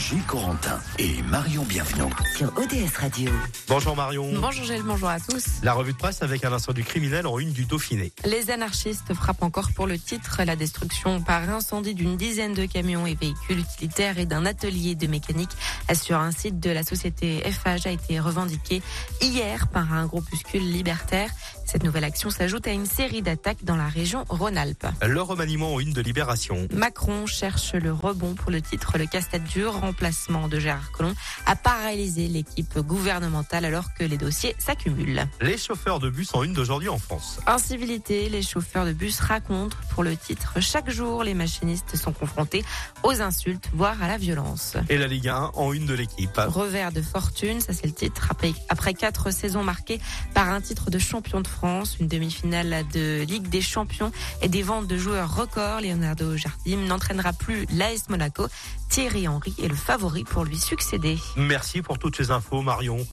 Jules Corentin et Marion Bienvenue sur ODS Radio. Bonjour Marion. Bonjour Gilles, bonjour à tous. La revue de presse avec un incendie criminel en une du Dauphiné. Les anarchistes frappent encore pour le titre. La destruction par incendie d'une dizaine de camions et véhicules utilitaires et d'un atelier de mécanique sur un site de la société FH a été revendiquée hier par un groupuscule libertaire. Cette nouvelle action s'ajoute à une série d'attaques dans la région Rhône-Alpes. Le remaniement en une de Libération. Macron cherche le rebond pour le titre. Le casse-tête dur, remplacement de Gérard Collomb, a paralysé l'équipe gouvernementale alors que les dossiers s'accumulent. Les chauffeurs de bus en une d'aujourd'hui en France. Incivilité, les chauffeurs de bus racontent pour le titre. Chaque jour, les machinistes sont confrontés aux insultes, voire à la violence. Et la Ligue 1 en une de l'équipe. Revers de fortune, ça c'est le titre. Après 4 saisons marquées par un titre de champion de France, une demi-finale de Ligue des Champions et des ventes de joueurs records, Leonardo Jardim n'entraînera plus l'AS Monaco. Thierry Henry est le favori pour lui succéder. Merci pour toutes ces infos Marion.